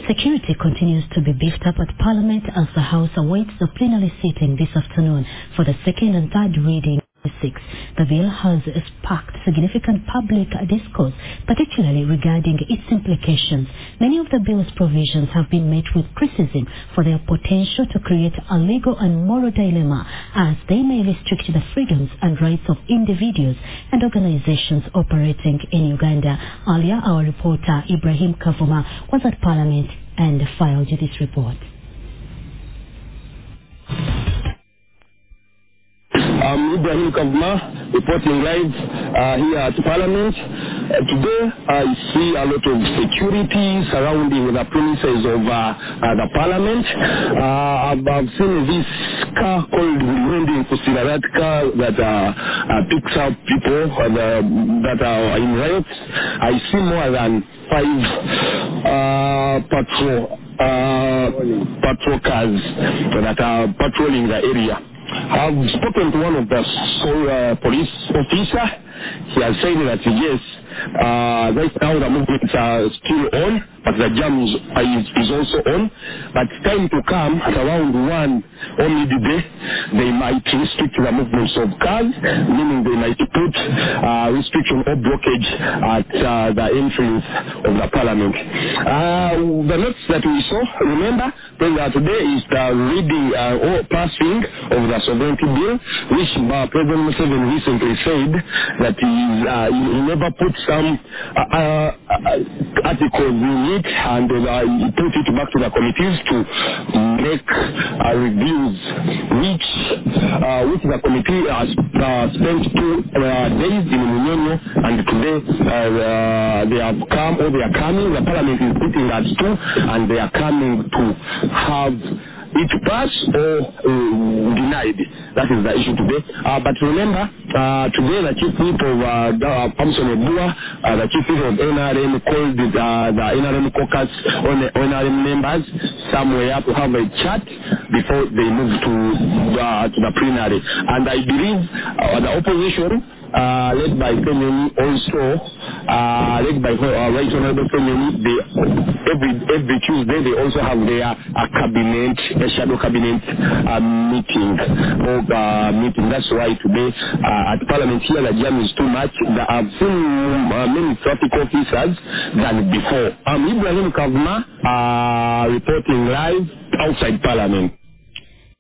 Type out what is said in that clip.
Security continues to be beefed up at Parliament as the House awaits the plenary sitting this afternoon for the second and third reading. The bill has sparked significant public discourse, particularly regarding its implications. Many of the bill's provisions have been met with criticism for their potential to create a legal and moral dilemma, as they may restrict the freedoms and rights of individuals and organizations operating in Uganda. Earlier, our reporter Ibrahim Kavuma was at Parliament and filed this report. I'm Ibrahim Kavuma, reporting live here at Parliament. Today, I see a lot of security surrounding the premises of the Parliament. I've seen this car called Wendy Kusira, that car that picks up people that are in riots. I see more than 5 patrol cars that are patrolling the area. I've spoken to one of the police officer. He has said that yes, right now the movements are still on, but the jam is also on. But time to come, at around 1 or midday, they might restrict the movements of cars, meaning they might put restriction or blockage at the entrance of the Parliament. The notes that we saw, remember, today is the reading or passing of the sovereignty bill, which President Museveni recently said that he never put some articles in it, and he put it back to the committees to make reviews, which the committee has spent 2 days in Munyonyo, and today they have come, or they are coming. The Parliament is sitting at 2, and they are coming to have it pass or denied. That is the issue today. But remember, today the chief whip of Thompson Ebua, the chief whip of NRM called the NRM caucus on NRM members somewhere to have a chat before they move to the plenary. And I believe the opposition, led by Fenyoni, also led by Right Honorable Fenyoni, every Tuesday they also have their shadow cabinet meeting. That's why today at Parliament here the jam is too much. I've seen many traffic officers than before. I'm Ibrahim Kavuma, reporting live outside Parliament.